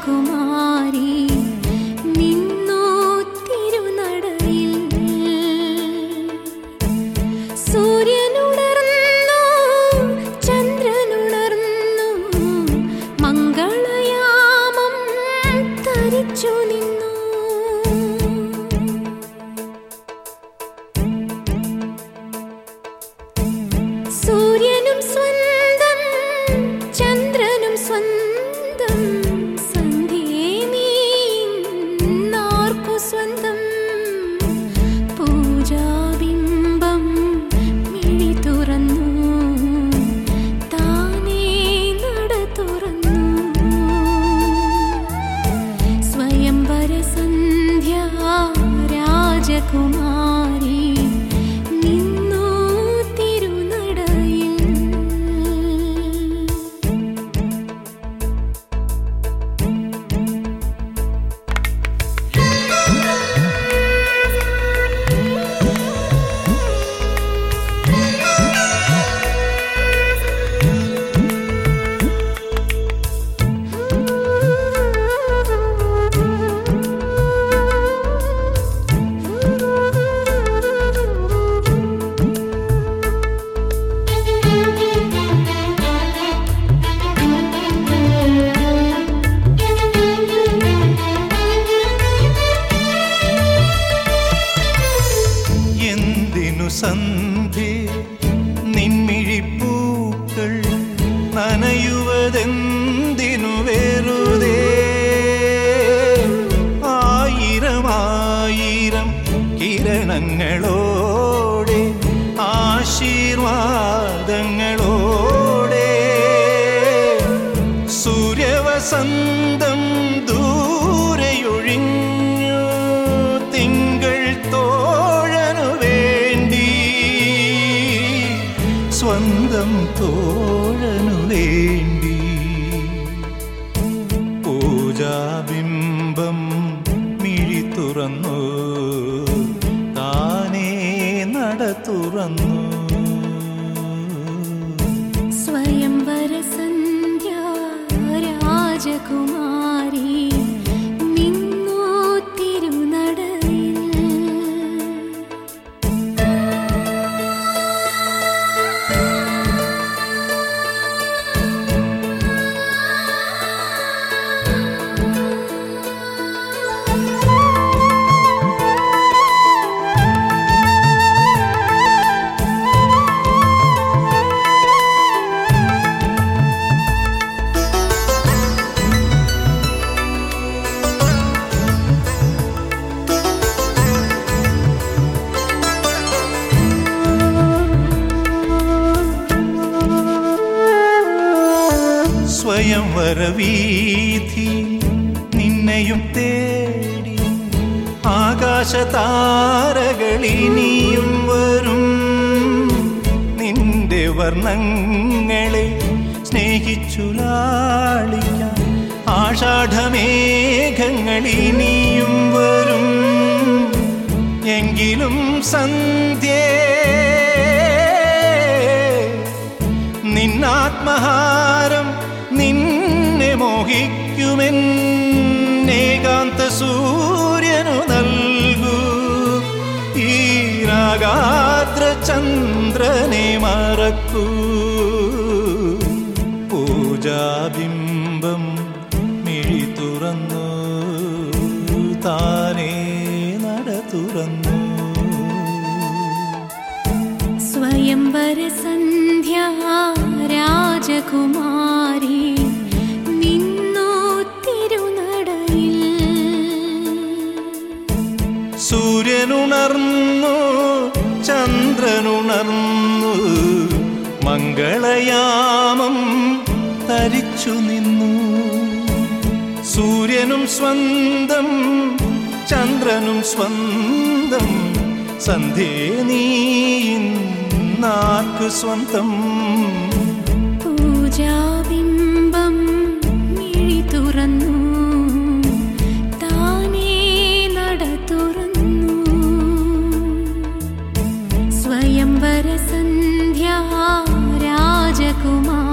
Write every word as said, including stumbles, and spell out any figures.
രാജകുമാരി നിന്നു തിരുനടയിൽ. സൂര്യനുണർന്നു, ചന്ദ്രനുണർന്നു, മംഗളയാമം തരിച്ചു നിന്നു. സൂര്യനും സ്വന്തം, ചന്ദ്രനും സ്വന്തം, സന്ധ്യേ നീ ഇന്നാർക്കു സ്വന്തം. പൂജാബിംബം മിഴി തുറന്നു, താനേ നട തുറന്നു. സ്വയംവര സന്ധ്യ രാജകുമാരി നിന്നു തിരുനടയിൽ. സന്ധ്യേ നിൻമിഴിപ്പൂക്കൾ നനയുവതെന്തിനു വെറുതേ? ആയിരം ആയിരം കിരണങ്ങളോടെ ആശീർവാദങ്ങളോടെ സൂര്യവസന്തം ദൂരെയൊഴിഞ്ഞു. തിങ്കൾ തോഴനു വേണ്ടി, സ്വന്തം തോഴനു വേണ്ടി. പൂജാബിംബം മിഴി തുറന്നു, താനേ നട തുറന്നു. സ്വയംവര സന്ധ്യ രാജകുമാരി നിന്നു തിരുനടയിൽ. സ്വയംവരവീഥി നിന്നെയും തേടി ആകാശതാരകളിനിയും വരും. നിന്റെ വർണ്ണങ്ങളെ സ്നേഹിച്ചുലാളിക്കാൻ ആഷാഢമേഘങ്ങളിനിയും വരും. എങ്കിലും സന്ധ്യേ നിന്നാത്മഹാരം നിന്നെ മോഹിക്കുമെന്നേകാന്ത സൂര്യനു നൽകൂ. ഈ രാഗാദ്ര ചന്ദ്രനെ മറക്കൂ. പൂജാബിംബം മിഴി തുറന്നു, താനേ നട തുറന്നു. സ്വയംവര സന്ധ്യ രാജകുമാരി നിന്നു തിരുനടയിൽ. സൂര്യനുണർന്നു, ചന്ദ്രനുണർന്നു, മംഗളയാമം തരിച്ചു നിന്നു. സൂര്യനും സ്വന്തം, ചന്ദ്രനും സ്വന്തം, സന്ധ്യേ നീ ഇന്നാർക്കു സ്വന്തം. പൂജാബിംബം മിഴി തുറന്നു, താനേ നട തുറന്നു. സ്വയംവര സന്ധ്യ രാജകുമാരി